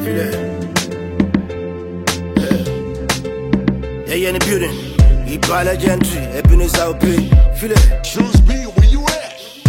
Yeah, in the building. Iba legendary, Ebenezer Obey. Feel it. Choose me, where you at?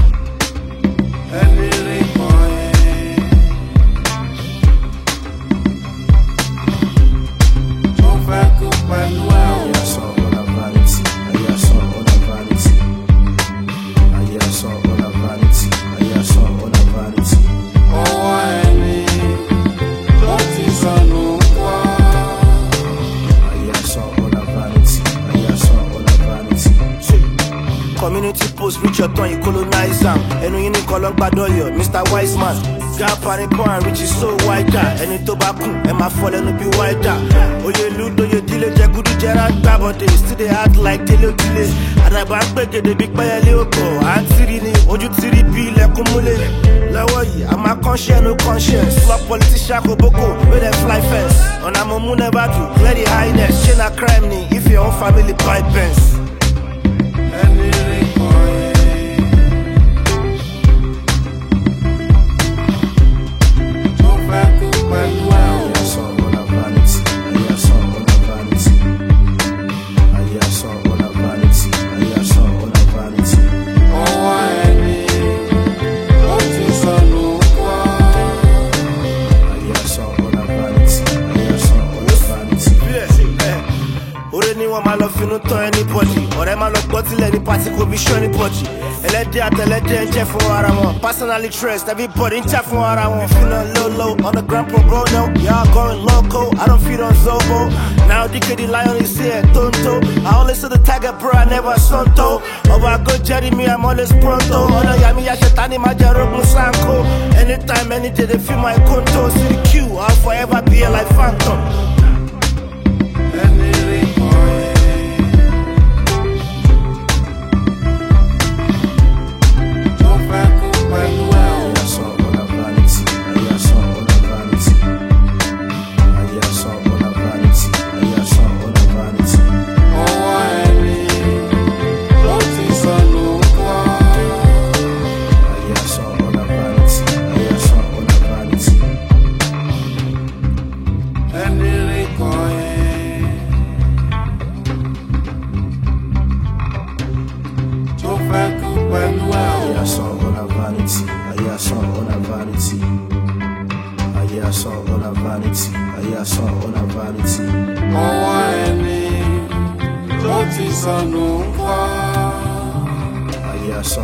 Community post, reach your tongue, you colonize them. And you need Colon Badoyo, Mr. Wiseman. Gap and point, which is so wider. And it tobacco, and my fallen will be wider. Oh, you loot, oh, you delay, Jagudu Gerard Babode. Still they act like Teleo Delay. And I back the big player Leopo. And Sirini, Oju Tiri P, Lekumule. Lawoyi, I'm a conscience, no conscience. Swap politician, Koboko, where they fly fence. On a moon never do, clear the highness. Chain a crime, ni, if your own family buy pence. I love you, not to anybody. Or am I not got to any party could be sure anybody? And let the Jeff for what I want. Personally trust everybody in chat for what I want. Feeling low on the ground pro bro, no. Y'all going loco, I don't feel on Zobo. Now the lion is here, Tonto. I only saw the tiger, bro, I never Sonto. Over I go Jeremy, I'm always pronto. Ono Yami Yashatani, my Jerobo Sanko. Anytime, any day, they feel my contour. See the Q, I'll forever be like Phantom.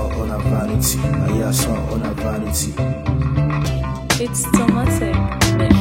It's Tomatic.